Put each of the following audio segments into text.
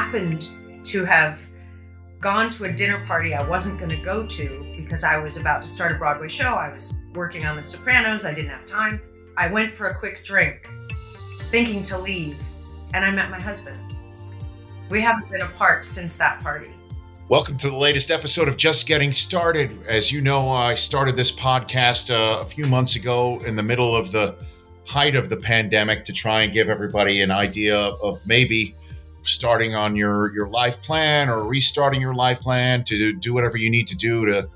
happened to have gone to a dinner party I wasn't going to go to because I was about to start a Broadway show. I was working on The Sopranos. I didn't have time. I went for a quick drink, thinking to leave, and I met my husband. We haven't been apart since that party. Welcome to the latest episode of Just Getting Started. As you know, I started this podcast a few months ago in the middle of the height of the pandemic to try and give everybody an idea of maybe starting on your life plan or restarting your life plan to do whatever you need to do to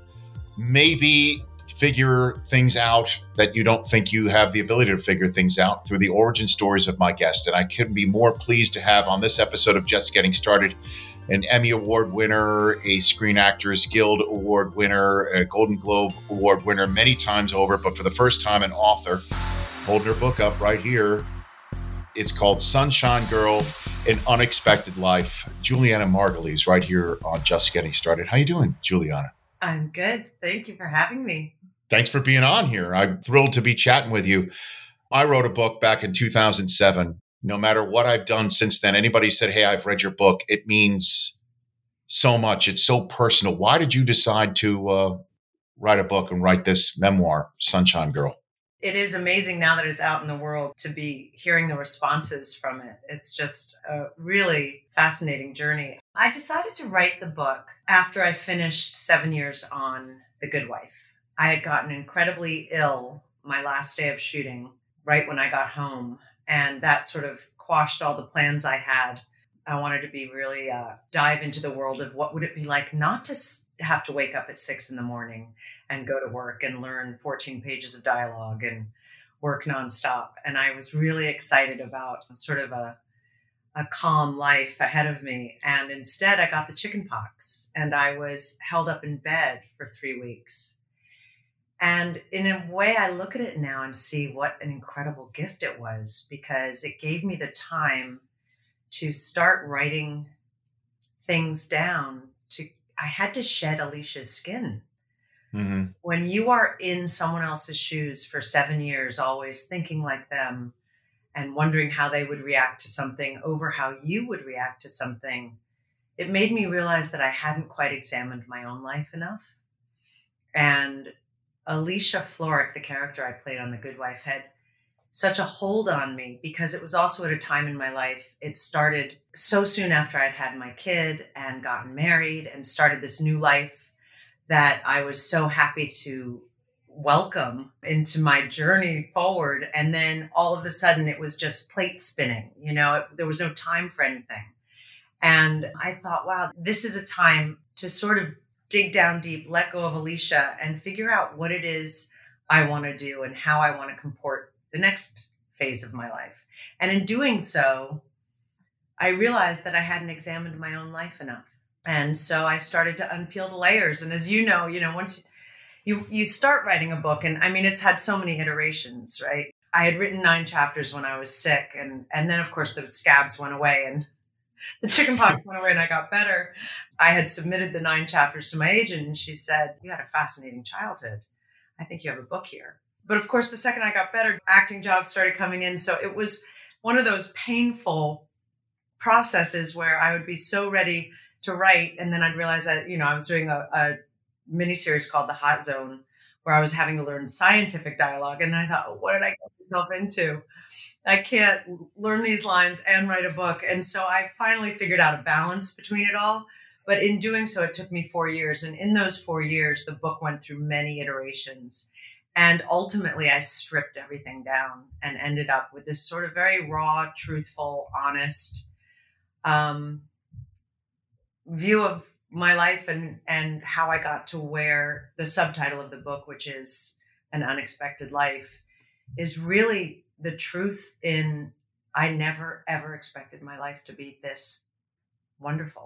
maybe figure things out that you don't think you have the ability to figure things out through the origin stories of my guests. And I couldn't be more pleased to have on this episode of Just Getting Started an Emmy Award winner, a Screen Actors Guild Award winner, a Golden Globe Award winner many times over, but for the first time an author, holding her book up right here. It's called Sunshine Girl, An Unexpected Life. Juliana Margulies right here on Just Getting Started. How you doing, Juliana? I'm good. Thank you for having me. Thanks for being on here. I'm thrilled to be chatting with you. I wrote a book back in 2007. No matter what I've done since then, anybody said, hey, I've read your book, it means so much. It's so personal. Why did you decide to write a book and write this memoir, Sunshine Girl? It is amazing now that it's out in the world to be hearing the responses from it. It's just a really fascinating journey. I decided to write the book after I finished 7 years on The Good Wife. I had gotten incredibly ill my last day of shooting, right when I got home. And that sort of quashed all the plans I had. I wanted to be really dive into the world of what would it be like not to have to wake up at 6 a.m. and go to work and learn 14 pages of dialogue and work nonstop. And I was really excited about sort of a calm life ahead of me. And instead I got the chicken pox and I was held up in bed for 3 weeks. And in a way, I look at it now and see what an incredible gift it was, because it gave me the time to start writing things down. I had to shed Alicia's skin. Mm-hmm. When you are in someone else's shoes for 7 years, always thinking like them and wondering how they would react to something over how you would react to something, it made me realize that I hadn't quite examined my own life enough. And Alicia Florrick, the character I played on The Good Wife, had such a hold on me because it was also at a time in my life. It started so soon after I'd had my kid and gotten married and started this new life that I was so happy to welcome into my journey forward. And then all of a sudden it was just plate spinning. There was no time for anything. And I thought, wow, this is a time to sort of dig down deep, let go of Alicia, and figure out what it is I want to do and how I want to comport the next phase of my life. And in doing so, I realized that I hadn't examined my own life enough. And so I started to unpeel the layers. And as you know, once you start writing a book, and I mean, it's had so many iterations, right? I had written 9 chapters when I was sick. And then, of course, the scabs went away and the chickenpox went away and I got better. I had submitted the 9 chapters to my agent and she said, you had a fascinating childhood. I think you have a book here. But of course, the second I got better, acting jobs started coming in. So it was one of those painful processes where I would be so ready to write. And then I'd realize that, I was doing a miniseries called The Hot Zone, where I was having to learn scientific dialogue. And then I thought, what did I get myself into? I can't learn these lines and write a book. And so I finally figured out a balance between it all. But in doing so, it took me 4 years. And in those 4 years, the book went through many iterations. And ultimately, I stripped everything down and ended up with this sort of very raw, truthful, honest view of my life and how I got to where the subtitle of the book, which is An Unexpected Life, is really the truth in I never, ever expected my life to be this wonderful.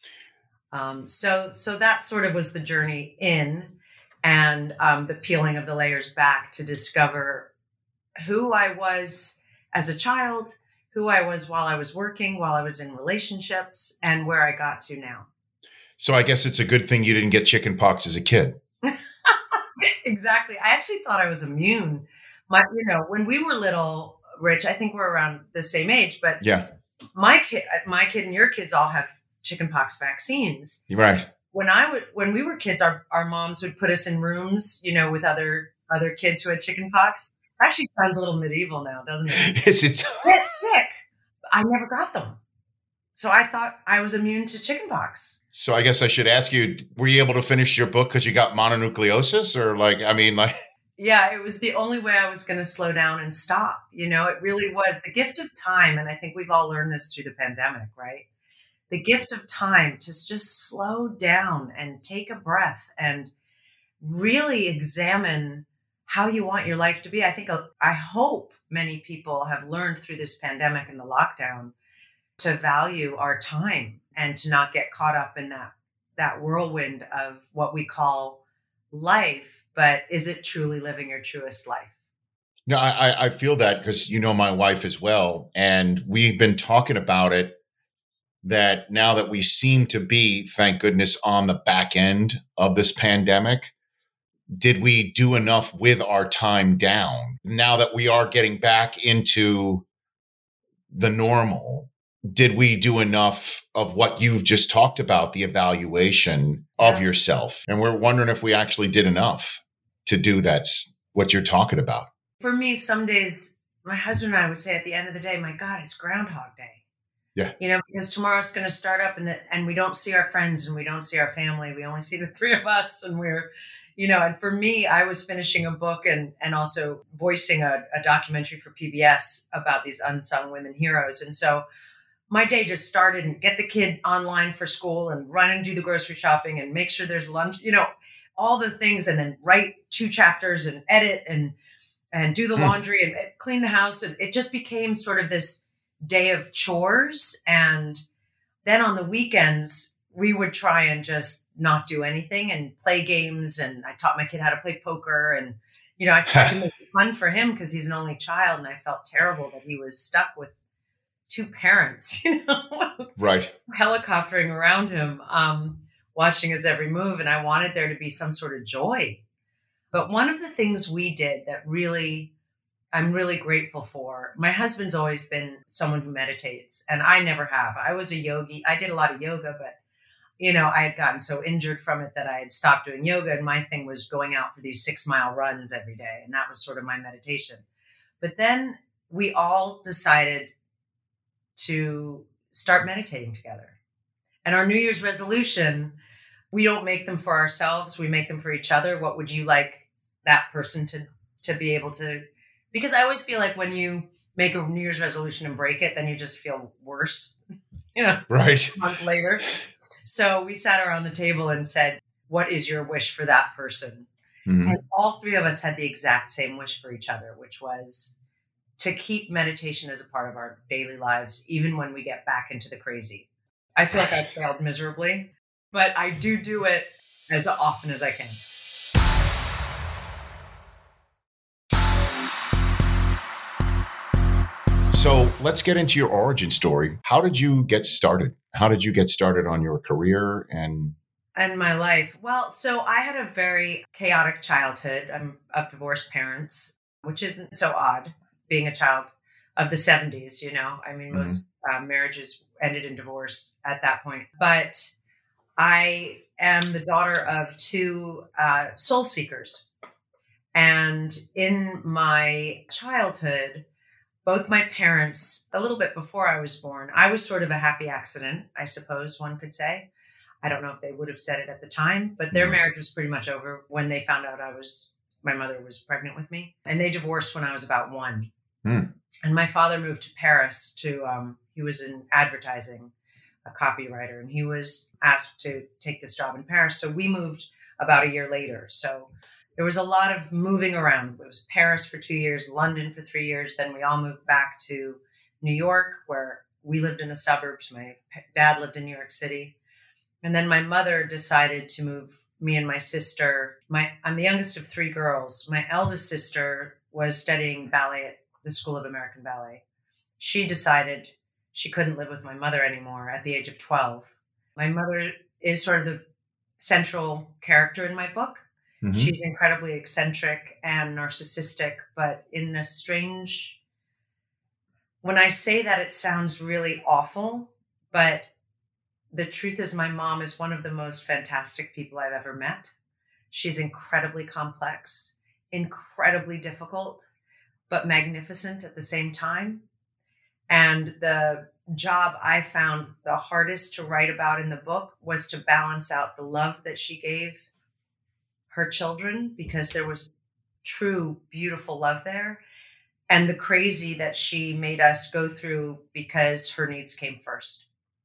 So that sort of was the journey in and the peeling of the layers back to discover who I was as a child, who I was while I was working, while I was in relationships, and where I got to now. So I guess it's a good thing you didn't get chickenpox as a kid. Exactly. I actually thought I was immune. When we were little, Rich, I think we're around the same age, but yeah, my kid and your kids all have chickenpox vaccines. Right. When we were kids, our moms would put us in rooms, with other kids who had chickenpox. Actually sounds a little medieval now, doesn't it? Yes, it's. Get sick. I never got them. So I thought I was immune to chickenpox. So I guess I should ask you, were you able to finish your book because you got mononucleosis or Yeah, it was the only way I was going to slow down and stop. It really was the gift of time. And I think we've all learned this through the pandemic, right? The gift of time to just slow down and take a breath and really examine how you want your life to be. I hope many people have learned through this pandemic and the lockdown to value our time and to not get caught up in that whirlwind of what we call life. But is it truly living your truest life? No, I feel that because my wife as well. And we've been talking about it, that now that we seem to be, thank goodness, on the back end of this pandemic, did we do enough with our time down? Now that we are getting back into the normal, did we do enough of what you've just talked about, the evaluation of yourself? And we're wondering if we actually did enough to do that's what you're talking about. For me, some days, my husband and I would say at the end of the day, my God, it's Groundhog Day. Yeah. Because tomorrow's going to start up and we don't see our friends and we don't see our family. We only see the three of us and and for me, I was finishing a book and also voicing a documentary for PBS about these unsung women heroes. And so my day just started and get the kid online for school and run and do the grocery shopping and make sure there's lunch, all the things, and then write 2 chapters and edit and do the laundry and clean the house. And it just became sort of this day of chores. And then on the weekends, we would try and just not do anything and play games. And I taught my kid how to play poker. And, I tried to make it fun for him because he's an only child. And I felt terrible that he was stuck with 2 parents, right, helicoptering around him, watching his every move. And I wanted there to be some sort of joy. But one of the things we did that I'm really grateful for, my husband's always been someone who meditates, and I never have. I was a yogi. I did a lot of yoga, but, I had gotten so injured from it that I had stopped doing yoga. And my thing was going out for these 6-mile runs every day. And that was sort of my meditation. But then we all decided to start meditating together. And our New Year's resolution, we don't make them for ourselves. We make them for each other. What would you like that person to be able to? Because I always feel like when you make a New Year's resolution and break it, then you just feel worse, right, a month later. So we sat around the table and said, what is your wish for that person? Mm-hmm. And all 3 of us had the exact same wish for each other, which was to keep meditation as a part of our daily lives, even when we get back into the crazy. I feel like I failed miserably, but I do it as often as I can. So let's get into your origin story. How did you get started? How did you get started on your career and my life? Well, so I had a very chaotic childhood. I'm of divorced parents, which isn't so odd, being a child of the 70s, I mean, most marriages ended in divorce at that point. But I am the daughter of 2 soul seekers. And in my childhood, both my parents, a little bit before I was born, I was sort of a happy accident, I suppose one could say. I don't know if they would have said it at the time, but their marriage was pretty much over when they found out my mother was pregnant with me. And they divorced when I was about 1. And my father moved to Paris he was in advertising, a copywriter, and he was asked to take this job in Paris. So we moved about a year later. So there was a lot of moving around. It was Paris for 2 years, London for 3 years. Then we all moved back to New York, where we lived in the suburbs. My dad lived in New York City. And then my mother decided to move me and my sister. I'm the youngest of 3 girls. My eldest sister was studying ballet at the School of American Ballet. She decided she couldn't live with my mother anymore at the age of 12. My mother is sort of the central character in my book. Mm-hmm. She's incredibly eccentric and narcissistic, but in a strange When I say that, it sounds really awful, but the truth is my mom is one of the most fantastic people I've ever met. She's incredibly complex, incredibly difficult, but magnificent at the same time. And the job I found the hardest to write about in the book was to balance out the love that she gave her children, because there was true, beautiful love there, and the crazy that she made us go through because her needs came first.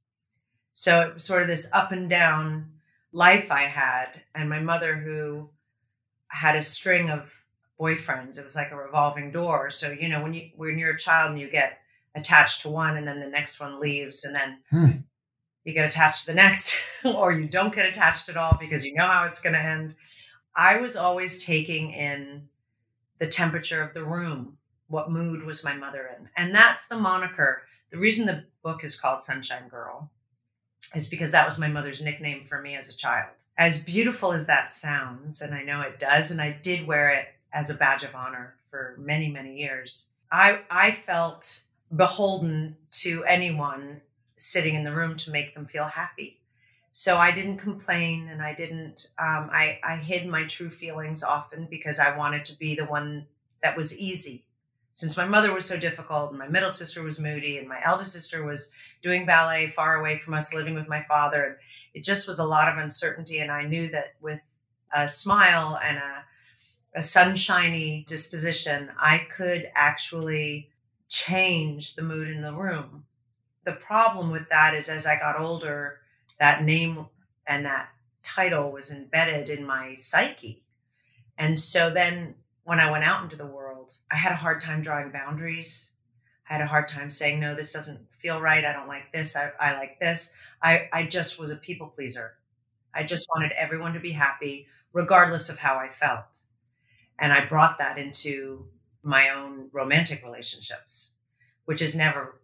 So it was sort of this up and down life I had. And my mother, who had a string of boyfriends, it was like a revolving door. So, when you're a child and you get attached to one and then the next one leaves, and then you get attached to the next, or you don't get attached at all because you know how it's going to end. I was always taking in the temperature of the room. What mood was my mother in? And that's the moniker. The reason the book is called Sunshine Girl is because that was my mother's nickname for me as a child. As beautiful as that sounds, and I know it does, and I did wear it as a badge of honor for many, many years, I felt beholden to anyone sitting in the room to make them feel happy. So I didn't complain, and I didn't, I hid my true feelings often because I wanted to be the one that was easy. Since my mother was so difficult, and my middle sister was moody, and my eldest sister was doing ballet far away from us, living with my father, and it just was a lot of uncertainty. And I knew that with a smile and a sunshiny disposition, I could actually change the mood in the room. The problem with that is, as I got older, that name and that title was embedded in my psyche. And so then when I went out into the world, I had a hard time drawing boundaries. I had a hard time saying, no, this doesn't feel right. I don't like this. I like this. I just was a people pleaser. I just wanted everyone to be happy, regardless of how I felt. And I brought that into my own romantic relationships, which is never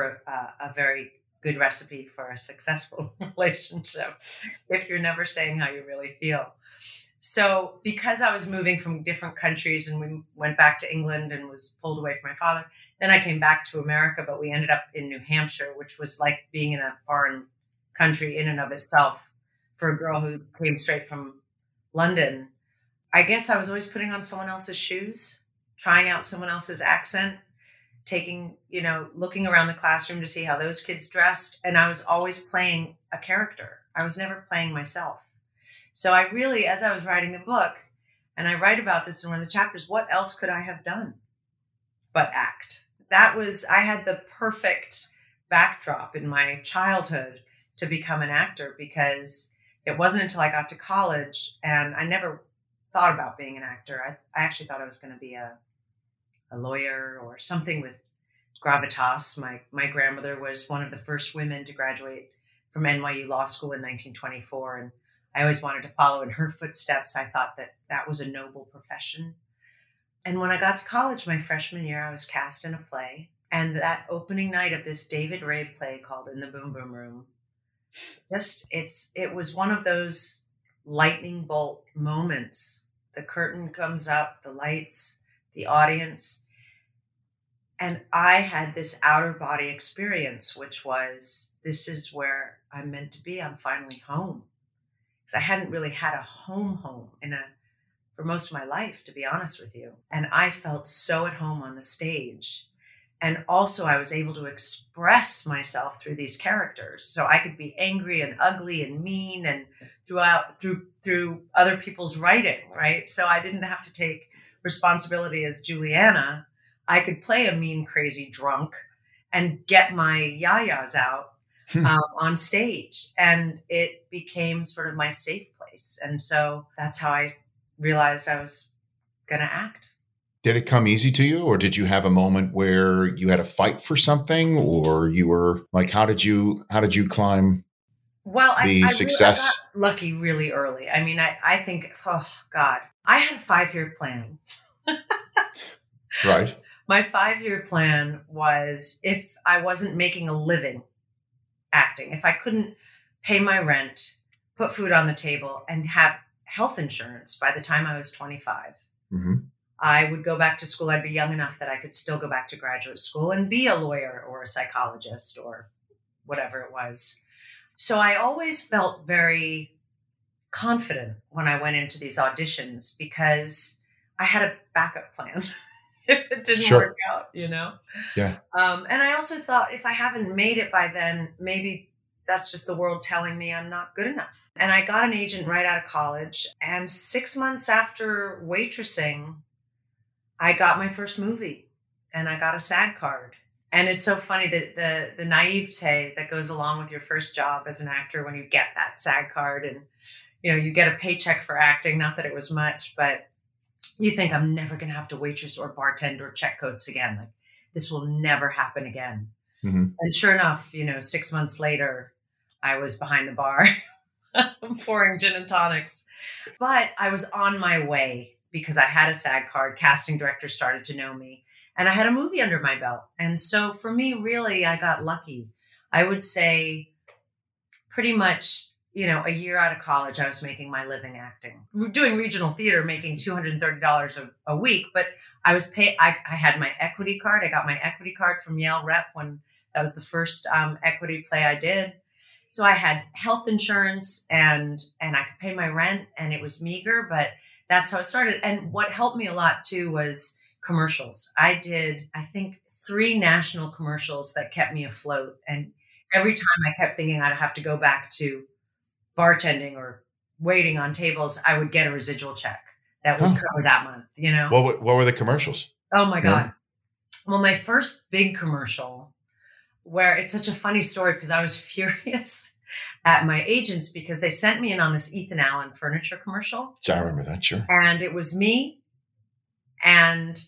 a very good recipe for a successful relationship if you're never saying how you really feel. So because I was moving from different countries, and we went back to England and was pulled away from my father, then I came back to America, but we ended up in New Hampshire, which was like being in a foreign country in and of itself for a girl who came straight from London. I guess I was always putting on someone else's shoes, trying out someone else's accent, looking around the classroom to see how those kids dressed. And I was always playing a character. I was never playing myself. So I really, as I was writing the book, and I write about this in one of the chapters, what else could I have done but act? I had the perfect backdrop in my childhood to become an actor, because it wasn't until I got to college, and I never thought about being an actor. I actually thought I was going to be a lawyer or something with gravitas. My grandmother was one of the first women to graduate from NYU Law School in 1924, and I always wanted to follow in her footsteps. I thought that was a noble profession. And when I got to college my freshman year, I was cast in a play. And that opening night of this David Rabe play called In the Boom Boom Room, it was one of those lightning bolt moments. The curtain comes up, the lights, the audience. And I had this outer body experience, which was, this is where I'm meant to be. I'm finally home. I hadn't really had a home for most of my life, to be honest with you. And I felt so at home on the stage. And also I was able to express myself through these characters. So I could be angry and ugly and mean and through other people's writing, right? So I didn't have to take responsibility as Juliana. I could play a mean, crazy drunk and get my yayas out on stage, and it became sort of my safe place. And so that's how I realized I was going to act. Did it come easy to you, or did you have a moment where you had to fight for something, or you were like, how did you climb the success? I got lucky really early. I mean, I think, oh God, I had a 5-year plan. Right. My 5-year plan was, if I wasn't making a living acting, if I couldn't pay my rent, put food on the table, and have health insurance by the time I was 25, I would go back to school. I'd be young enough that I could still go back to graduate school and be a lawyer or a psychologist or whatever it was. So I always felt very confident when I went into these auditions because I had a backup plan if it didn't work out, Yeah. And I also thought if I haven't made it by then, maybe that's just the world telling me I'm not good enough. And I got an agent right out of college. And 6 months after waitressing, I got my first movie and I got a SAG card. And it's so funny that the naivete that goes along with your first job as an actor when you get that SAG card and, you get a paycheck for acting, not that it was much, but you think I'm never going to have to waitress or bartend or check coats again. Like this will never happen again. Mm-hmm. And sure enough, 6 months later, I was behind the bar pouring gin and tonics, but I was on my way because I had a SAG card. Casting directors started to know me and I had a movie under my belt. And so for me, really, I got lucky. I would say pretty much, a year out of college, I was making my living acting, doing regional theater, making $230 a week. But I was paid. I had my equity card. I got my equity card from Yale Rep when that was the first equity play I did. So I had health insurance and I could pay my rent and it was meager, but that's how it started. And what helped me a lot too was commercials. I did, I think, 3 national commercials that kept me afloat. And every time I kept thinking I'd have to go back to bartending or waiting on tables, I would get a residual check that would cover that month, What were the commercials? Oh my God. Yeah. Well, my first big commercial, where it's such a funny story because I was furious at my agents because they sent me in on this Ethan Allen furniture commercial. So I remember that, sure. And it was me and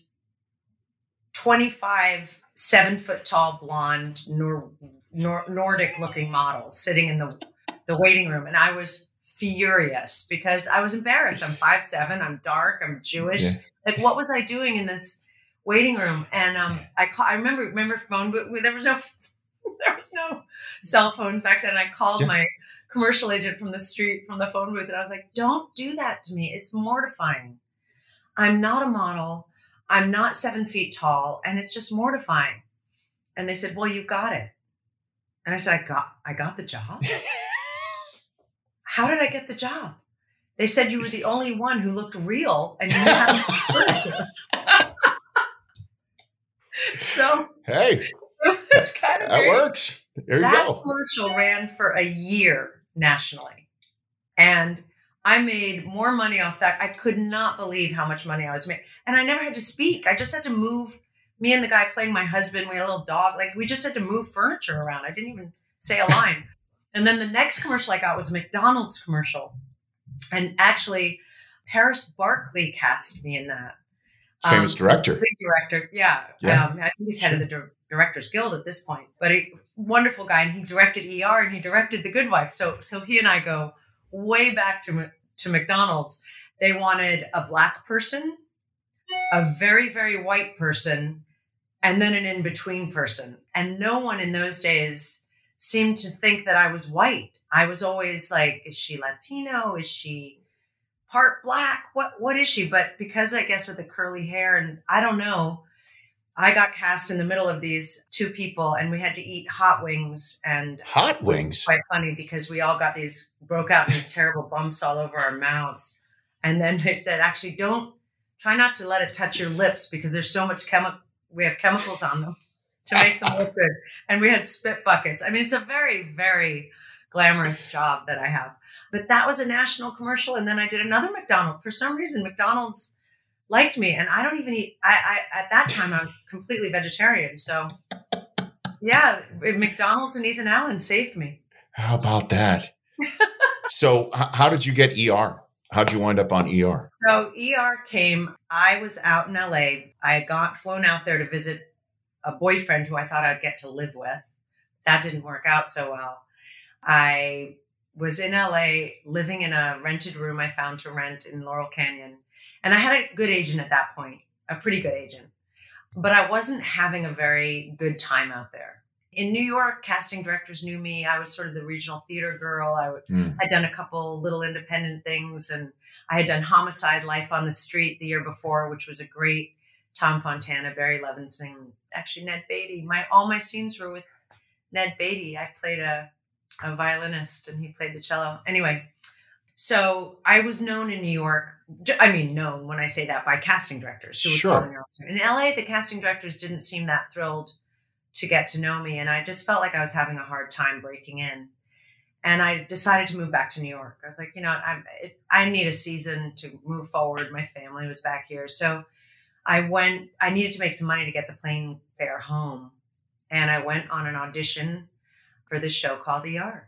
25 7-foot-tall blonde Nordic looking models sitting in the waiting room. And I was furious because I was embarrassed. I'm 5'7", I'm dark, I'm Jewish. Yeah. Like, what was I doing in this waiting room? And I remember phone, but there was no cell phone back then. I called my commercial agent from the street, from the phone booth, and I was like, don't do that to me. It's mortifying. I'm not a model. I'm not 7 feet tall, and it's just mortifying. And they said, well, you got it. And I said, I got the job? How did I get the job? They said you were the only one who looked real and you knew how to furniture. So hey, it was kind of that works. There you go. That commercial ran for a year nationally. And I made more money off that. I could not believe how much money I was making. And I never had to speak. I just had to move. Me and the guy playing my husband, we had a little dog. Like, we just had to move furniture around. I didn't even say a line. And then the next commercial I got was a McDonald's commercial. And actually, Paris Barkley cast me in that. Famous director. Big director. Yeah. I think he's head of the Directors Guild at this point. But a wonderful guy. And he directed ER and he directed The Good Wife. So he and I go way back to McDonald's. They wanted a Black person, a very, very white person, and then an in-between person. And no one in those days seemed to think that I was white. I was always like, is she Latino? Is she part Black? What is she? But because I guess of the curly hair and I don't know, I got cast in the middle of these 2 people and we had to eat hot wings. And hot wings? Quite funny because we all broke out in these terrible bumps all over our mouths. And then they said, actually, try not to let it touch your lips because there's so much we have chemicals on them to make them look good. And we had spit buckets. I mean, it's a very, very glamorous job that I have. But that was a national commercial. And then I did another McDonald's. For some reason, McDonald's liked me. And I don't even eat. At that time, I was completely vegetarian. So, yeah, McDonald's and Ethan Allen saved me. How about that? So how did you get ER? How'd you wind up on ER? So ER came, I was out in LA. I had flown out there to visit a boyfriend who I thought I'd get to live with. That didn't work out so well. I was in LA living in a rented room I found to rent in Laurel Canyon. And I had a good agent at that point, a pretty good agent. But I wasn't having a very good time out there. In New York, casting directors knew me. I was sort of the regional theater girl. I'd done a couple little independent things and I had done Homicide: Life on the Street the year before, which was a great Tom Fontana, Barry Levinson, actually Ned Beatty. All my scenes were with Ned Beatty. I played a violinist and he played the cello. Anyway, so I was known in New York. I mean, known when I say that by casting directors who would call me. In LA, the casting directors didn't seem that thrilled to get to know me. And I just felt like I was having a hard time breaking in. And I decided to move back to New York. I was like, I need a season to move forward. My family was back here. So I needed to make some money to get the plane fare home. And I went on an audition for this show called ER.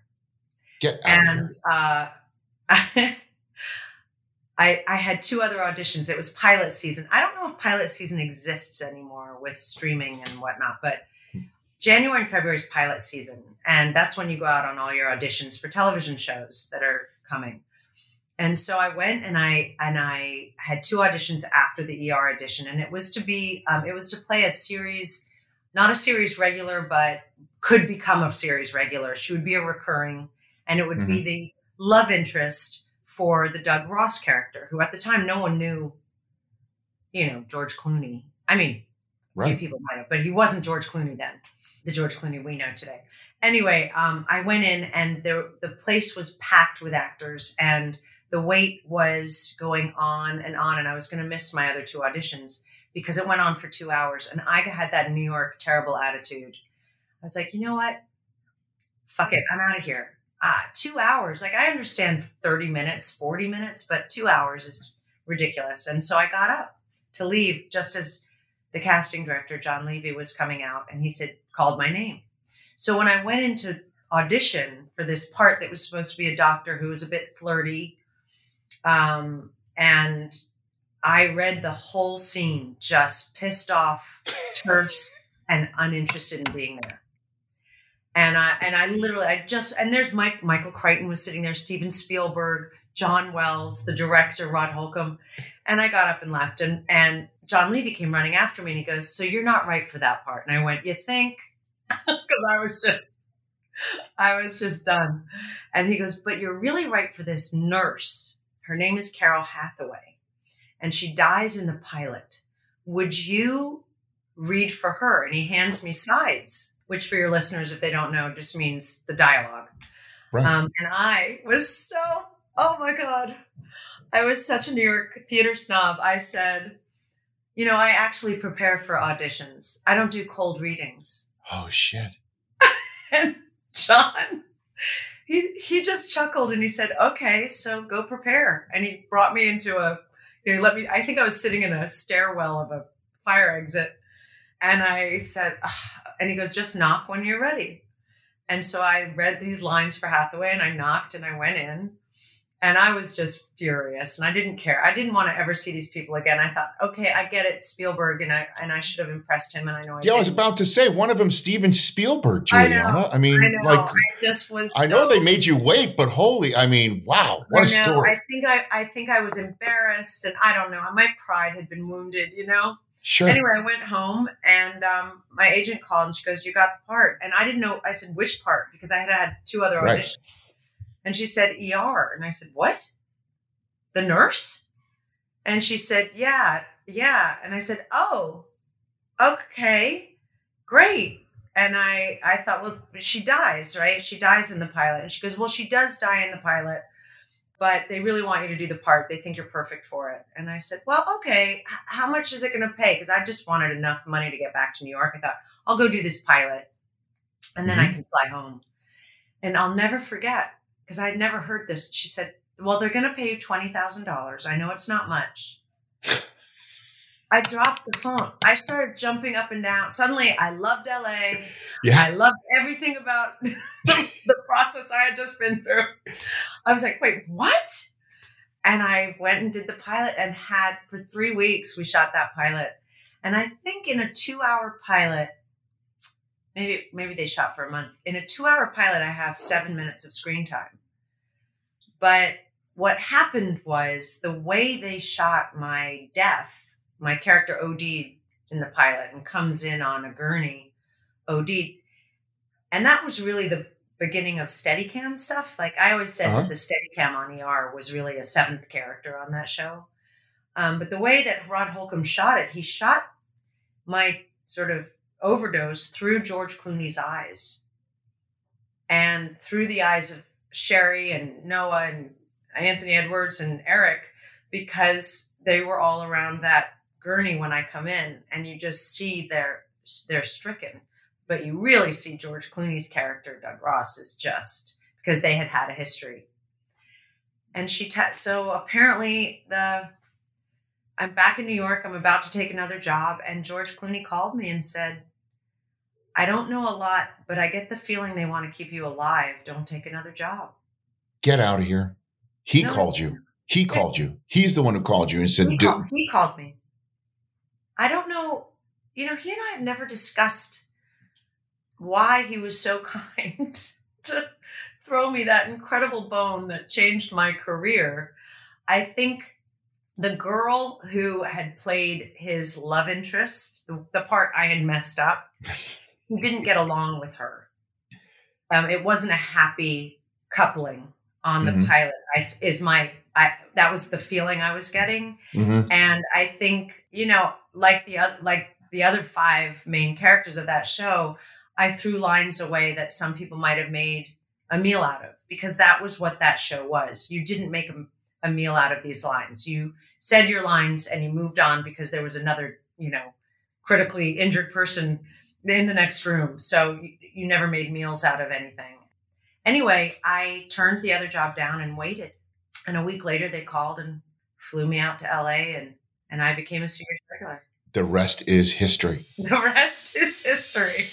I had 2 other auditions. It was pilot season. I don't know if pilot season exists anymore with streaming and whatnot, but January and February is pilot season. And that's when you go out on all your auditions for television shows that are coming. And so I went and I had 2 auditions after the ER audition. And it was to play a series, not a series regular, but could become a series regular. She would be a recurring, and it would be the love interest for the Doug Ross character, who at the time no one knew, George Clooney. I mean, a few people might have, but he wasn't George Clooney then, the George Clooney we know today. Anyway, I went in and the place was packed with actors and the wait was going on, and I was going to miss my other 2 auditions because it went on for 2 hours. And I had that New York terrible attitude. I was like, you know what? Fuck it. I'm out of here. 2 hours. Like, I understand 30 minutes, 40 minutes, but 2 hours is ridiculous. And so I got up to leave just as the casting director, John Levy, was coming out, and he called my name. So when I went into audition for this part that was supposed to be a doctor who was a bit flirty, and I read the whole scene just pissed off, terse, and uninterested in being there. And there's Michael Crichton was sitting there, Steven Spielberg, John Wells, the director, Rod Holcomb. And I got up and left. And John Levy came running after me and he goes, so you're not right for that part. And I went, you think? Because I was just done. And he goes, but you're really right for this nurse. Her name is Carol Hathaway. And she dies in the pilot. Would you read for her? And he hands me sides, which for your listeners, if they don't know, just means the dialogue. Right. And I was oh my God, I was such a New York theater snob. I said, I actually prepare for auditions. I don't do cold readings. Oh, shit. And John, he just chuckled and he said, okay, so go prepare. And he brought me into I think I was sitting in a stairwell of a fire exit. And I said, and he goes, just knock when you're ready. And so I read these lines for Hathaway and I knocked and I went in and I was just furious and I didn't care. I didn't want to ever see these people again. I thought, okay, I get it, Spielberg, and I should have impressed him. And I know I was about to say one of them, Steven Spielberg, Juliana. I know. I know they made you wait, but wow, what a story. I think I was embarrassed and I don't know. My pride had been wounded, Sure. Anyway, I went home and my agent called and she goes, you got the part. And I didn't know. I said, which part? Because I had 2 other auditions. Right. And she said, ER. And I said, what? The nurse? And she said, yeah. And I said, oh, okay, great. And I thought, well, she dies, right? She dies in the pilot. And she goes, well, she does die in the pilot, but they really want you to do the part. They think you're perfect for it. And I said, well, okay, how much is it going to pay? Because I just wanted enough money to get back to New York. I thought, I'll go do this pilot and then I can fly home. And I'll never forget, because I'd never heard this. She said, well, they're going to pay you $20,000. I know it's not much. I dropped the phone. I started jumping up and down. Suddenly, I loved LA. Yeah. I loved everything about the process I had just been through. I was like, wait, what? And I went and did the pilot and for 3 weeks, we shot that pilot. And I think in a 2-hour pilot, maybe they shot for a month. In a 2-hour pilot, I have 7 minutes of screen time. But what happened was the way they shot my death, my character OD'd in the pilot and comes in on a gurney, OD'd. And that was really beginning of Steadicam stuff. Like I always said that the Steadicam on ER was really a seventh character on that show. But the way that Rod Holcomb shot it, he shot my sort of overdose through George Clooney's eyes and through the eyes of Sherry and Noah and Anthony Edwards and Eric, because they were all around that gurney when I come in, and you just see they're stricken. But you really see George Clooney's character, Doug Ross, is just because they had a history. And so apparently I'm back in New York. I'm about to take another job. And George Clooney called me and said, I don't know a lot, but I get the feeling they want to keep you alive. Don't take another job. Get out of here. He called you. He called you. He's the one who called you and said, he called me. I don't know. He and I have never discussed why he was so kind to throw me that incredible bone that changed my career. I think the girl who had played his love interest, the part I had messed up, he didn't get along with her. It wasn't a happy coupling on the pilot. That was the feeling I was getting. And I think, like the other five main characters of that show, I threw lines away that some people might have made a meal out of, because that was what that show was. You didn't make a meal out of these lines. You said your lines and you moved on because there was another, critically injured person in the next room. So you never made meals out of anything. Anyway, I turned the other job down and waited. And a week later, they called and flew me out to LA, and I became a series regular. The rest is history. The rest is history.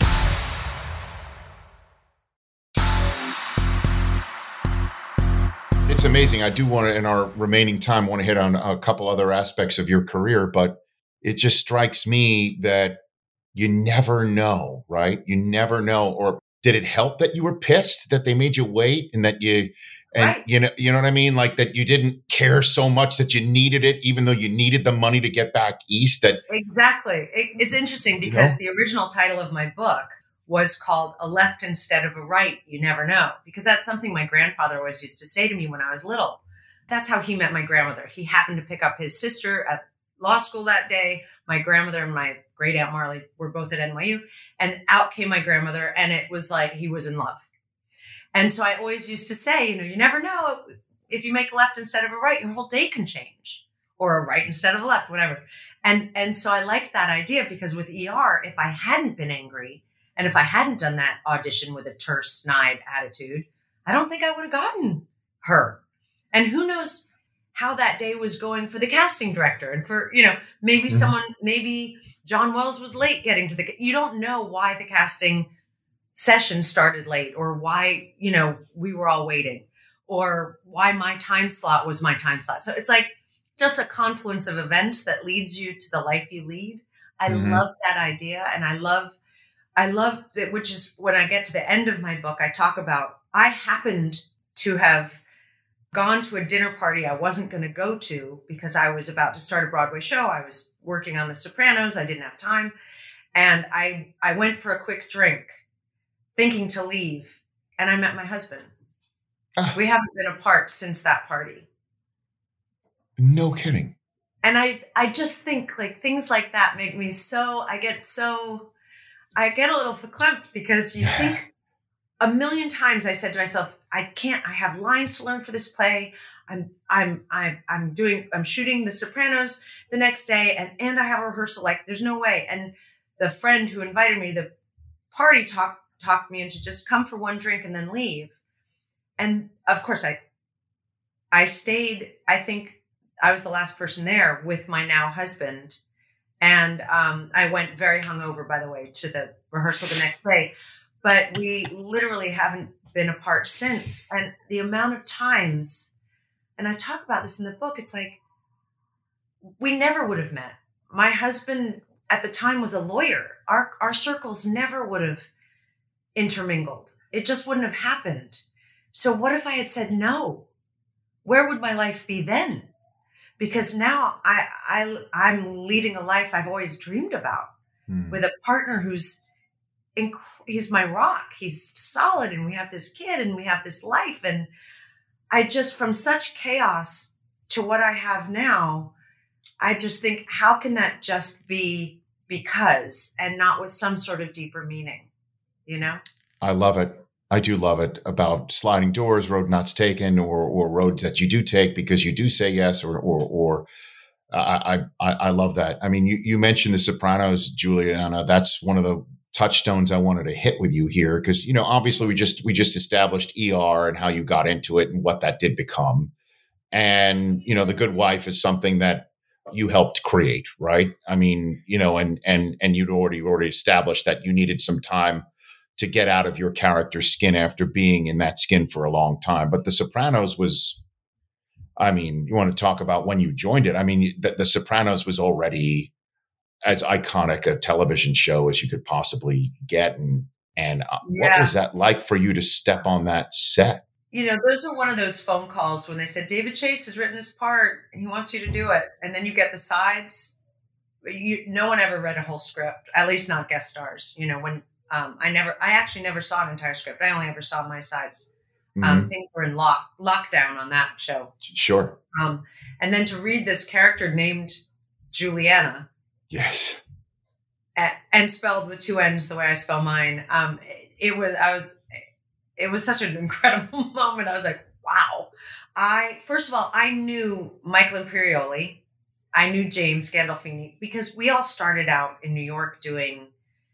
It's amazing. I do want to, in our remaining time, want to hit on a couple other aspects of your career, but it just strikes me that you never know, right? You never know. Or did it help that you were pissed that they made you wait, and that you know what I mean? Like that you didn't care so much that you needed it, even though you needed the money to get back east. Exactly. It's interesting because the original title of my book was called A Left Instead of a Right. You never know, because that's something my grandfather always used to say to me when I was little. That's how he met my grandmother. He happened to pick up his sister at law school that day. My grandmother and my great Aunt Marley were both at NYU, and out came my grandmother, and it was like he was in love. And so I always used to say, you never know, if you make a left instead of a right, your whole day can change, or a right instead of a left, whatever. And so I liked that idea, because with ER, if I hadn't been angry, and if I hadn't done that audition with a terse, snide attitude, I don't think I would have gotten her. And who knows how that day was going for the casting director, and for, maybe John Wells was late getting to you don't know why the casting session started late, or why, we were all waiting, or why my time slot was my time slot. So it's like just a confluence of events that leads you to the life you lead. I love that idea. And I love it, which is when I get to the end of my book, I talk about, I happened to have gone to a dinner party I wasn't going to go to because I was about to start a Broadway show. I was working on The Sopranos. I didn't have time. And I went for a quick drink thinking to leave. And I met my husband. We haven't been apart since that party. No kidding. And I just think like things like that make me I get a little verklempt, because you think a million times I said to myself, I have lines to learn for this play. I'm shooting The Sopranos the next day, and I have a rehearsal. Like, there's no way. And the friend who invited me to the party talked me into just come for one drink and then leave. And of course I stayed. I think I was the last person there with my now husband. And I went very hungover, by the way, to the rehearsal the next day. But we literally haven't been apart since. And the amount of times, and I talk about this in the book, it's like, we never would have met. My husband at the time was a lawyer. Our circles never would have intermingled. It just wouldn't have happened. So what if I had said no? Where would my life be then? Because now I'm leading a life I've always dreamed about, with a partner who's he's my rock. He's solid, and we have this kid, and we have this life. And I just, from such chaos to what I have now, I just think, how can that just be because, and not with some sort of deeper meaning, you know? I love it. I do love it about sliding doors, road not taken, or roads that you do take because you do say yes, or I love that. I mean, you mentioned The Sopranos, Juliana. That's one of the touchstones I wanted to hit with you here because, obviously we just established ER and how you got into it and what that did become. And, The Good Wife is something that you helped create, right? I mean, and you'd already established that you needed some time to get out of your character's skin after being in that skin for a long time. But The Sopranos was, I mean, you want to talk about when you joined it. I mean, the Sopranos was already as iconic a television show as you could possibly get. And what was that like for you to step on that set? Those are one of those phone calls when they said, David Chase has written this part and he wants you to do it. And then you get the sides. No one ever read a whole script, at least not guest stars. When I actually never saw an entire script. I only ever saw my sides. Things were in lockdown on that show. Sure. And then to read this character named Juliana. Yes. And spelled with 2 N's the way I spell mine. It was such an incredible moment. I was like, wow. First of all, I knew Michael Imperioli. I knew James Gandolfini because we all started out in New York doing,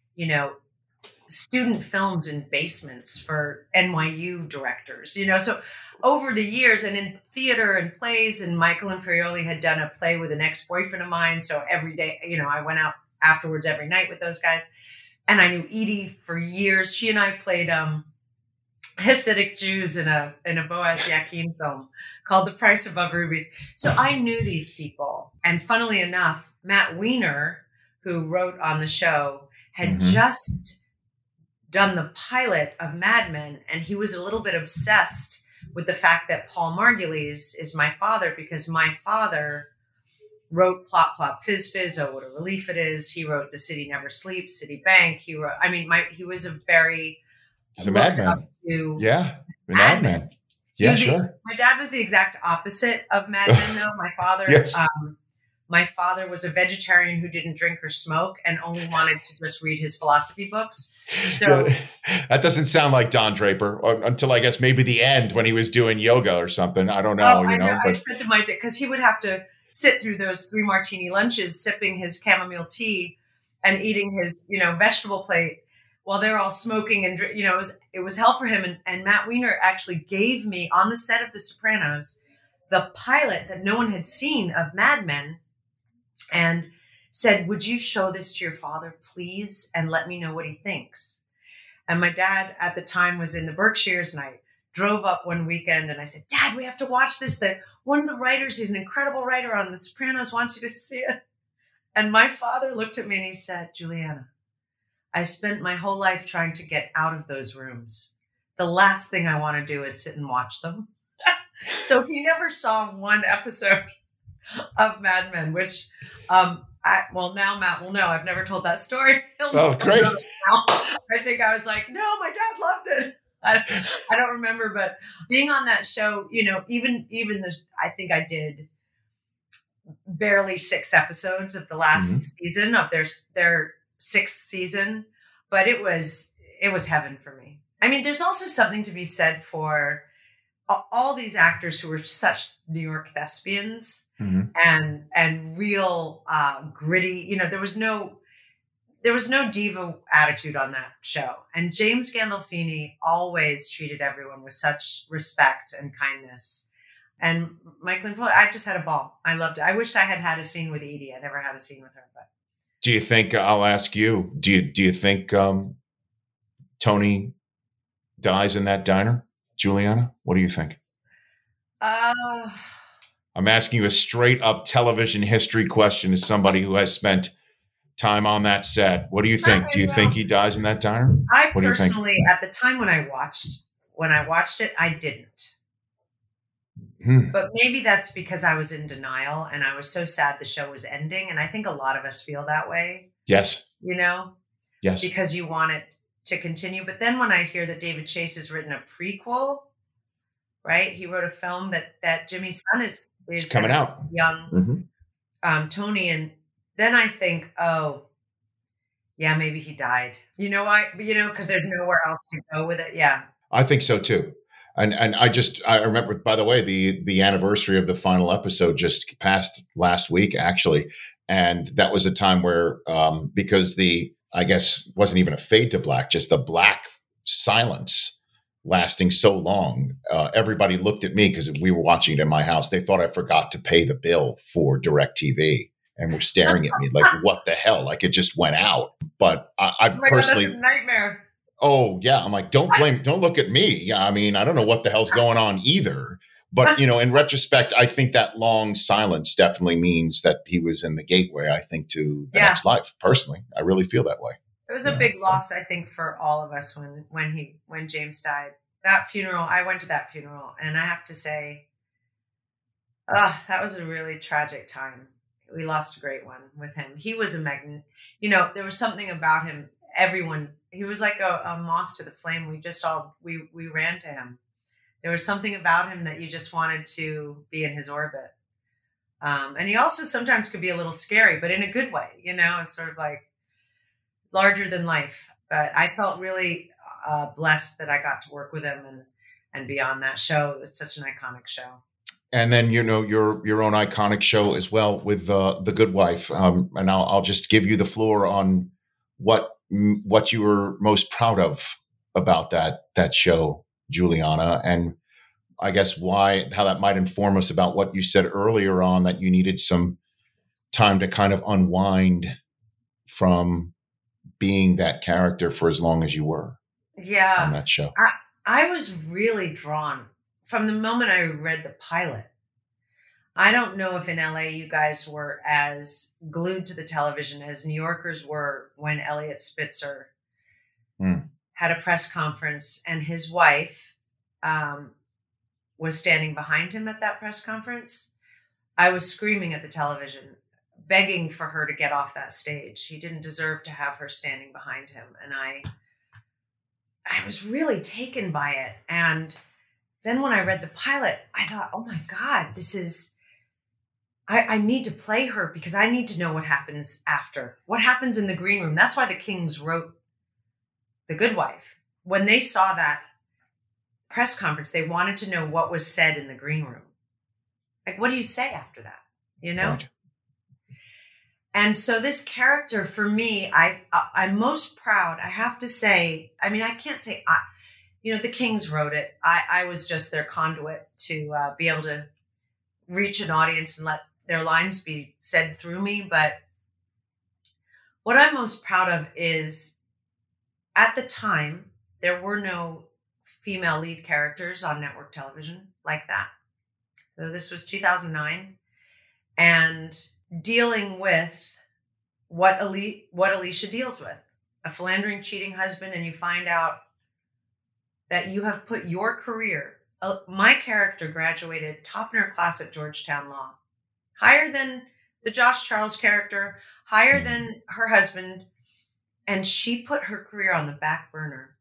student films in basements for NYU directors, so over the years and in theater and plays, and Michael Imperioli had done a play with an ex-boyfriend of mine. So every day, I went out afterwards every night with those guys. And I knew Edie for years. She and I played Hasidic Jews in a Boaz Yakin film called The Price Above Rubies. So I knew these people. And funnily enough, Matt Weiner, who wrote on the show, had just done the pilot of Mad Men, and he was a little bit obsessed with the fact that Paul Margulies is my father because my father wrote Plop Plop Fizz Fizz, Oh What a Relief It Is. He wrote The City Never Sleeps, Citibank. He wrote, he was a very He's a madman. Yeah, a madman. Yeah, sure. My dad was the exact opposite of Mad Men, though. My father, yes. My father was a vegetarian who didn't drink or smoke and only wanted to just read his philosophy books. So that doesn't sound like Don Draper until I guess maybe the end when he was doing yoga or something. I don't know. I know. I said to my dad, because he would have to sit through those 3 martini lunches, sipping his chamomile tea and eating his, vegetable plate while they're all smoking. And, it was hell for him. And Matt Weiner actually gave me on the set of The Sopranos, the pilot that no one had seen of Mad Men, and said, would you show this to your father, please, and let me know what he thinks? And my dad at the time was in the Berkshires, and I drove up one weekend and I said, Dad, we have to watch this. One of the writers, he's an incredible writer on The Sopranos, wants you to see it. And my father looked at me and he said, Juliana, I spent my whole life trying to get out of those rooms. The last thing I want to do is sit and watch them. So he never saw one episode of Mad Men, which, now Matt will know. I've never told that story. Oh, great. I think I was like, no, my dad loved it. I don't remember, but being on that show, I think I did barely 6 episodes of the last season of their 6th season, but it was heaven for me. I mean, there's also something to be said for all these actors who were such New York thespians and real gritty. There was no diva attitude on that show. And James Gandolfini always treated everyone with such respect and kindness. And Michael, I just had a ball. I loved it. I wished I had a scene with Edie. I never had a scene with her. But do you think? I'll ask you. Do you think Tony dies in that diner? Juliana, what do you think? I'm asking you a straight up television history question as somebody who has spent time on that set. What do you think? Do you think he dies in that diner? I personally, at the time when I watched it, I didn't. But maybe that's because I was in denial and I was so sad the show was ending. And I think a lot of us feel that way. Yes. Yes. Because you want it to continue. But then when I hear that David Chase has written a prequel, right? He wrote a film that Jimmy's son is coming out, young Tony, and then I think, oh, yeah, maybe he died. You know why? Because there's nowhere else to go with it. Yeah, I think so too. And I remember, by the way, the anniversary of the final episode just passed last week, actually, and that was a time where because I guess wasn't even a fade to black, just the black silence lasting so long. Everybody looked at me because we were watching it in my house. They thought I forgot to pay the bill for DirecTV and were staring at me like, what the hell? Like it just went out. But I personally, God, that's a nightmare. Oh yeah. I'm like, don't look at me. Yeah. I mean, I don't know what the hell's going on either. But, in retrospect, I think that long silence definitely means that he was in the gateway, I think, to the next life. Personally, I really feel that way. It was a big loss, I think, for all of us when James died. That funeral, I went to that funeral, and I have to say, that was a really tragic time. We lost a great one with him. He was a magnet. There was something about him. He was like a moth to the flame. We ran to him. There was something about him that you just wanted to be in his orbit. And he also sometimes could be a little scary, but in a good way, it's sort of like larger than life. But I felt really blessed that I got to work with him and be on that show. It's such an iconic show. And then, your own iconic show as well with The Good Wife. And I'll just give you the floor on what you were most proud of about that show, Juliana, and I guess how that might inform us about what you said earlier on, that you needed some time to kind of unwind from being that character for as long as you were on that show. I was really drawn from the moment I read the pilot. I don't know if in LA you guys were as glued to the television as New Yorkers were when Eliot Spitzer had a press conference and his wife was standing behind him at that press conference. I was screaming at the television, begging for her to get off that stage. He didn't deserve to have her standing behind him. And I was really taken by it. And then when I read the pilot, I thought, oh my God, I need to play her because I need to know what happens after. What happens in the green room? That's why the Kings wrote The Good Wife. When they saw that press conference, they wanted to know what was said in the green room. Like, what do you say after that? Right. And so this character, for me, I'm most proud. I have to say, I mean, I can't say, the Kings wrote it. I was just their conduit to be able to reach an audience and let their lines be said through me. But what I'm most proud of is at the time, there were no female lead characters on network television like that. So this was 2009, and dealing with what Alicia deals with, a philandering, cheating husband, and you find out that you have put your career. My character graduated top in her class at Georgetown Law, higher than the Josh Charles character, higher than her husband, and she put her career on the back burner.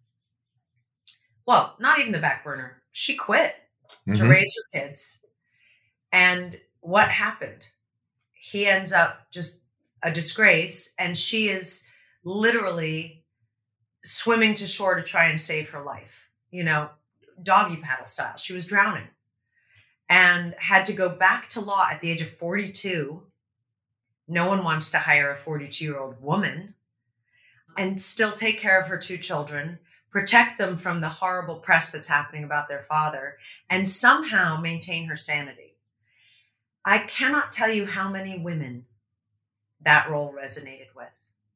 Well, not even the back burner. She quit to raise her kids. And what happened? He ends up just a disgrace, and she is literally swimming to shore to try and save her life, doggy paddle style. She was drowning and had to go back to law at the age of 42. No one wants to hire a 42-year-old woman, and still take care of her two children, protect them from the horrible press that's happening about their father, and somehow maintain her sanity. I cannot tell you how many women that role resonated with.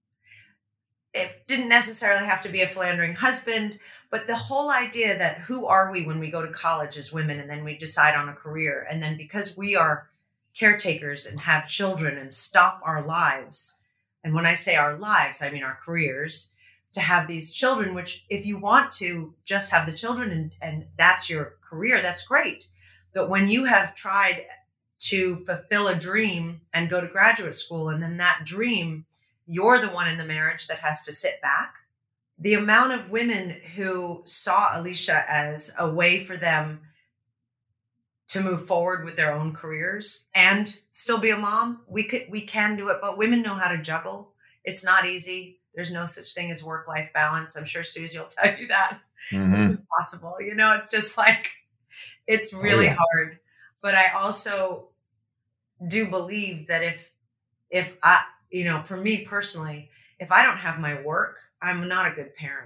It didn't necessarily have to be a philandering husband, but the whole idea that who are we when we go to college as women, and then we decide on a career, and then because we are caretakers and have children and stop our lives, and when I say our lives, I mean our careers, to have these children, which if you want to just have the children and that's your career, that's great. But when you have tried to fulfill a dream and go to graduate school, and then that dream, you're the one in the marriage that has to sit back, the amount of women who saw Alicia as a way for them to move forward with their own careers and still be a mom, we can do it, but women know how to juggle. It's not easy. There's no such thing as work-life balance. I'm sure Susie will tell you that. Mm-hmm. It's impossible. It's just like, it's really hard. But I also do believe that if I, for me personally, if I don't have my work, I'm not a good parent.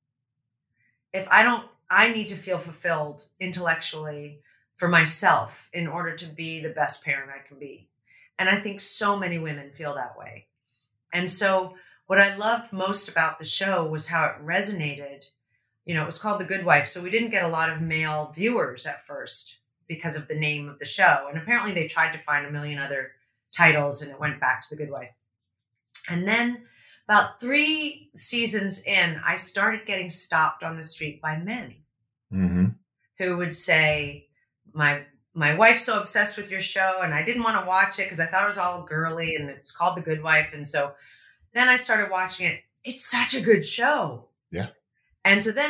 I need to feel fulfilled intellectually for myself in order to be the best parent I can be. And I think so many women feel that way. And so what I loved most about the show was how it resonated. It was called The Good Wife. So we didn't get a lot of male viewers at first because of the name of the show. And apparently they tried to find a million other titles and it went back to The Good Wife. And then about 3 seasons in, I started getting stopped on the street by men who would say, my wife's so obsessed with your show and I didn't want to watch it because I thought it was all girly and it's called The Good Wife. And so then I started watching it. It's such a good show. Yeah. And so then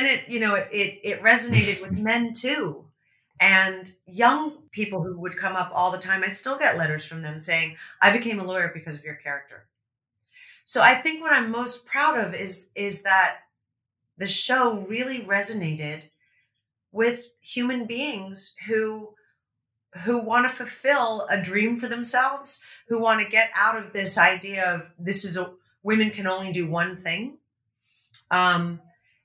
it resonated with men too. And young people who would come up all the time, I still get letters from them saying, I became a lawyer because of your character. So I think what I'm most proud of is that the show really resonated with human beings who want to fulfill a dream for themselves, who want to get out of this idea of women can only do one thing. And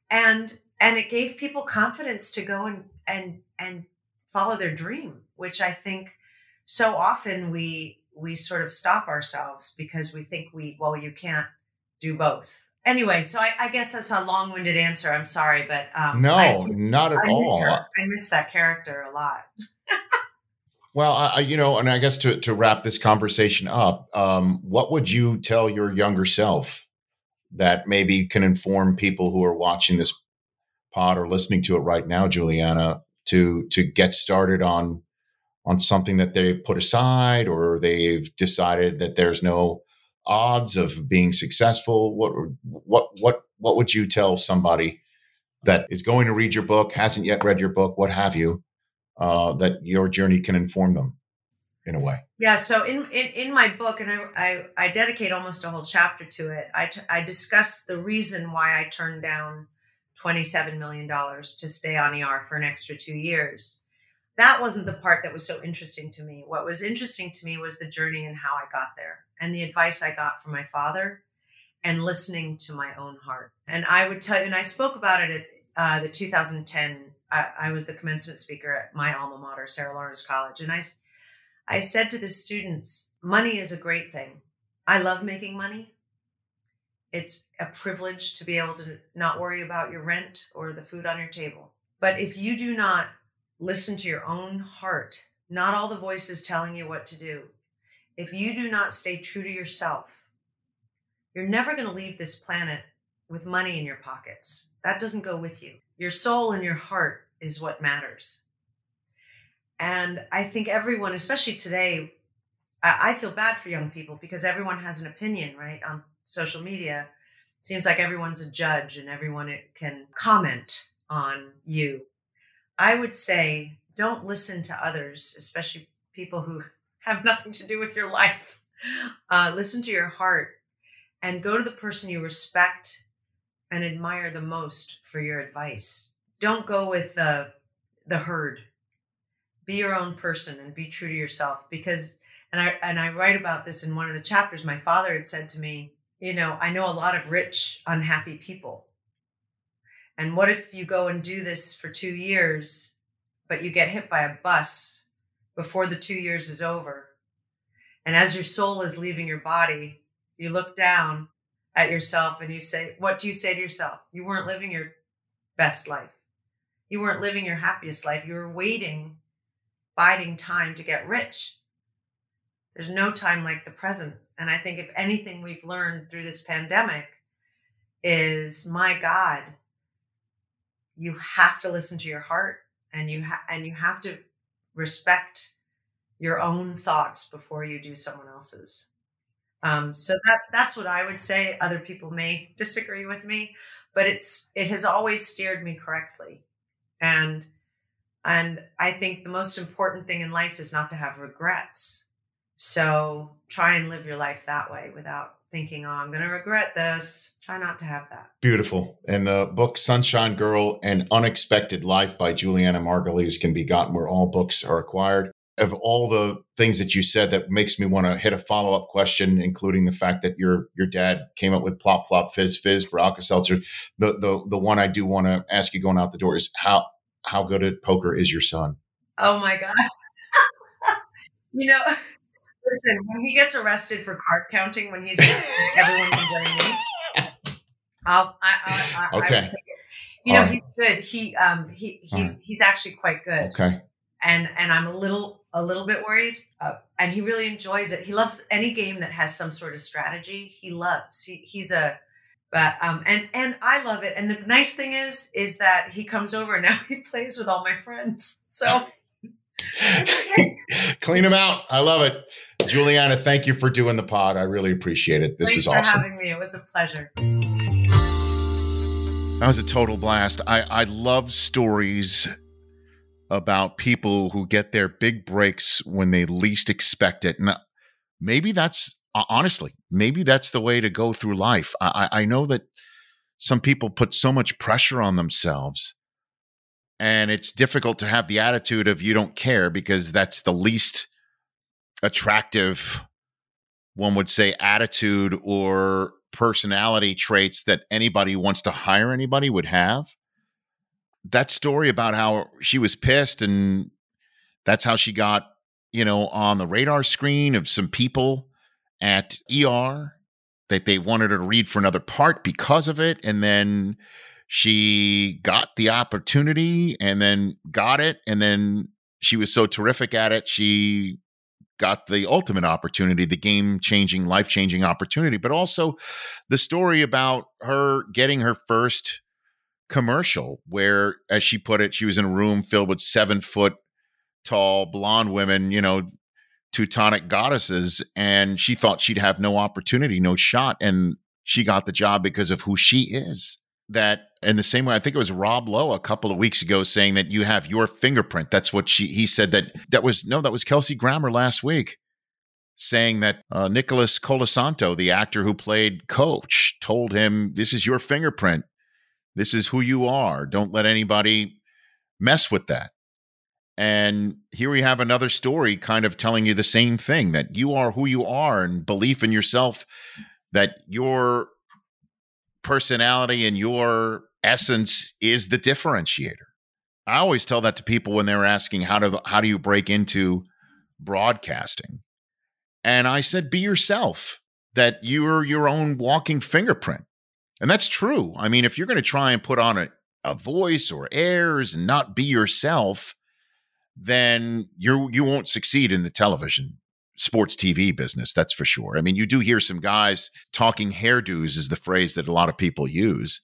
it gave people confidence to go and follow their dream, which I think so often we sort of stop ourselves because we think you can't do both. Anyway, so I guess that's a long-winded answer. I'm sorry, but no, not at all. I miss that character a lot. Well, and I guess to wrap this conversation up, what would you tell your younger self that maybe can inform people who are watching this pod or listening to it right now, Juliana, to get started on something that they've put aside or they've decided that there's no odds of being successful? What would you tell somebody that is going to read your book, hasn't yet read your book, what have you, that your journey can inform them in a way? Yeah. So in my book, and I dedicate almost a whole chapter to it, I discuss the reason why I turned down $27 million to stay on ER for an extra 2 years. That wasn't the part that was so interesting to me. What was interesting to me was the journey and how I got there and the advice I got from my father and listening to my own heart. And I would tell you, and I spoke about it at the 2010, I was the commencement speaker at my alma mater, Sarah Lawrence College. And I said to the students, money is a great thing. I love making money. It's a privilege to be able to not worry about your rent or the food on your table. But if you do not listen to your own heart, not all the voices telling you what to do, if you do not stay true to yourself, you're never going to leave this planet with money in your pockets. That doesn't go with you. Your soul and your heart is what matters. And I think everyone, especially today, I feel bad for young people because everyone has an opinion, right? On social media, it seems like everyone's a judge and everyone can comment on you. I would say, don't listen to others, especially people who have nothing to do with your life. Listen to your heart and go to the person you respect and admire the most for your advice. Don't go with the herd. Be your own person and be true to yourself. Because, and I write about this in one of the chapters, my father had said to me, I know a lot of rich, unhappy people. And what if you go and do this for 2 years, but you get hit by a bus before the 2 years is over? And as your soul is leaving your body, you look down at yourself and you say, what do you say to yourself? You weren't living your best life. You weren't living your happiest life. You were biding time to get rich. There's no time like the present. And I think if anything we've learned through this pandemic is, my God, you have to listen to your heart and you have to respect your own thoughts before you do someone else's. So that's what I would say. Other people may disagree with me, but it has always steered me correctly. And I think the most important thing in life is not to have regrets. So try and live your life that way without thinking, oh, I'm going to regret this. Try not to have that. Beautiful. And the book Sunshine Girl, An Unexpected Life by Julianna Margulies can be gotten where all books are acquired. Of all the things that you said, that makes me want to hit a follow-up question, including the fact that your dad came up with Plop Plop Fizz Fizz for Alka-Seltzer. The one I do want to ask you going out the door is how good at poker is your son? Oh my God. Listen, when he gets arrested for card counting, when he's 18, everyone can blame me. Okay. He's good. He's actually quite good. Okay. And I'm a little bit worried. And he really enjoys it. He loves any game that has some sort of strategy. He loves. And I love it. And the nice thing is that he comes over and now he plays with all my friends. So clean him out. I love it. Julianna, thank you for doing the pod. I really appreciate it. This was awesome. Thanks for having me. It was a pleasure. That was a total blast. I love stories about people who get their big breaks when they least expect it. And maybe that's, honestly, maybe that's the way to go through life. I know that some people put so much pressure on themselves, and it's difficult to have the attitude of you don't care, because that's the least attractive, one would say, attitude or personality traits that anybody who wants to hire anybody would have. That story about how she was pissed, and that's how she got, on the radar screen of some people at ER, that they wanted her to read for another part because of it. And then she got the opportunity and then got it. And then she was so terrific at it, she got the ultimate opportunity, the game-changing, life-changing opportunity. But also the story about her getting her first commercial where, as she put it, she was in a room filled with 7-foot-tall blonde women, Teutonic goddesses, and she thought she'd have no opportunity, no shot. And she got the job because of who she is. That, in the same way, I think it was Rob Lowe a couple of weeks ago saying that you have your fingerprint. That's what he said. That was Kelsey Grammer last week saying that Nicholas Colasanto, the actor who played Coach, told him, this is your fingerprint. This is who you are. Don't let anybody mess with that. And here we have another story kind of telling you the same thing, that you are who you are, and belief in yourself, that your personality and your essence is the differentiator. I always tell that to people when they're asking, how do you break into broadcasting? And I said, be yourself, that you're your own walking fingerprint. And that's true. I mean, if you're going to try and put on a voice or airs and not be yourself, then you won't succeed in the television, sports TV business, that's for sure. I mean, you do hear some guys talking hairdos is the phrase that a lot of people use.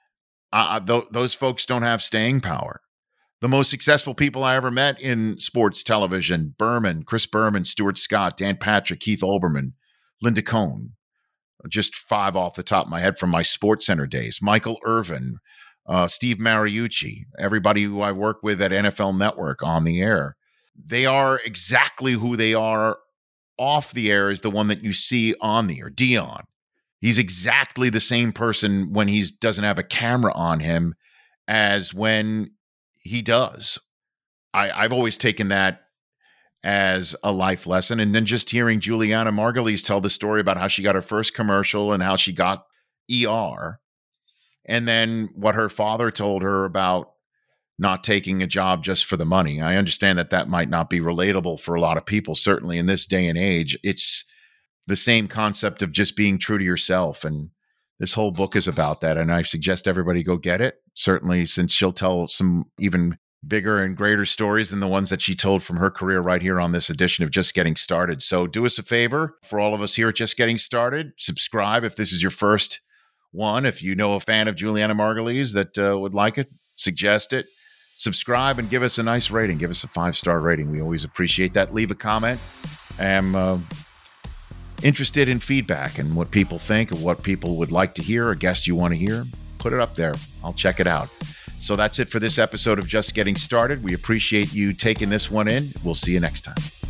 Those folks don't have staying power. The most successful people I ever met in sports television, Chris Berman, Stuart Scott, Dan Patrick, Keith Olbermann, Linda Cohn, just 5 off the top of my head from my SportsCenter days, Michael Irvin, Steve Mariucci, everybody who I work with at NFL Network on the air. They are exactly who they are off the air is the one that you see on the air. Dion, he's exactly the same person when he doesn't have a camera on him as when he does. I've always taken that as a life lesson. And then just hearing Julianna Margulies tell the story about how she got her first commercial and how she got ER. And then what her father told her about not taking a job just for the money. I understand that might not be relatable for a lot of people. Certainly in this day and age, it's the same concept of just being true to yourself. And this whole book is about that. And I suggest everybody go get it. Certainly, since she'll tell some even bigger and greater stories than the ones that she told from her career right here on this edition of Just Getting Started. So do us a favor, for all of us here at Just Getting Started, subscribe if this is your first one. If you know a fan of Julianna Margulies that would like it, suggest it. Subscribe and give us a nice rating. Give us a 5-star rating. We always appreciate that. Leave a comment. I'm interested in feedback and what people think and what people would like to hear, a guest you want to hear. put it up there. I'll check it out. So that's it for this episode of Just Getting Started. We appreciate you taking this one in. We'll see you next time.